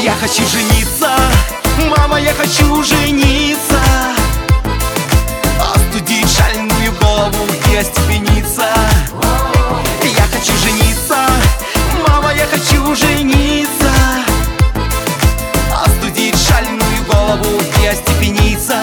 Я хочу жениться, мама, я хочу жениться, остудить шальную голову и остепениться. Я хочу жениться, мама, я хочу жениться, остудить шальную голову и остепениться.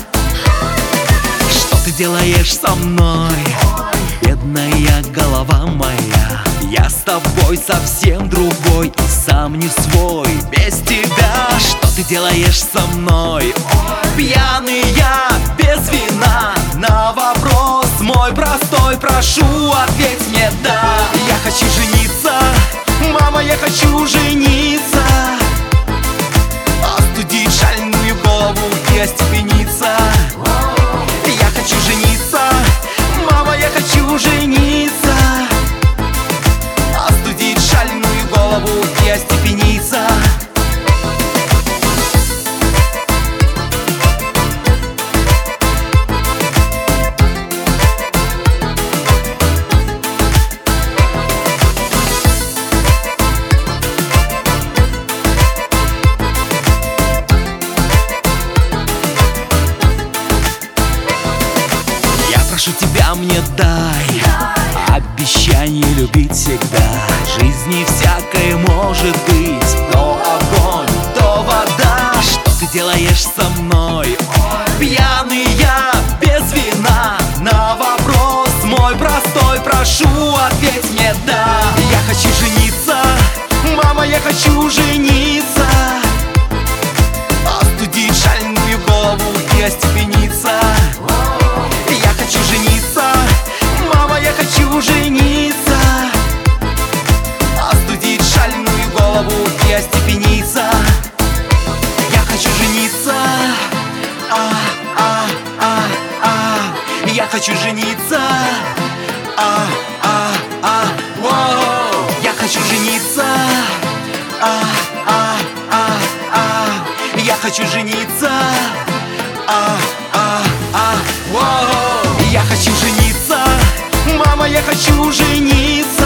Что ты делаешь со мной, бедная голова моя? Я с тобой совсем другой и сам не свой без тебя. Что ты делаешь со мной, пьяный я без вина? На вопрос мой простой прошу, ответь мне да. Я хочу жениться, мама, я хочу жениться, остудить шальную голову и остепениться. Я хочу жениться, мама, я хочу жениться, остудить шальную голову и остепениться. Прошу тебя, мне дай обещание любить всегда. В жизни всякое может быть, то огонь, то вода. Что ты делаешь со мной, пьяный я без вина? На вопрос мой простой прошу, ответь мне да. Я хочу жениться, мама, я хочу жениться, остудить шальную голову и остепениться. Я хочу жениться, мама, я хочу жениться, остудить шальную голову и остепениться. Я хочу жениться, я хочу жениться, я хочу жениться, я хочу жениться, я хочу жениться, мама, я хочу жениться,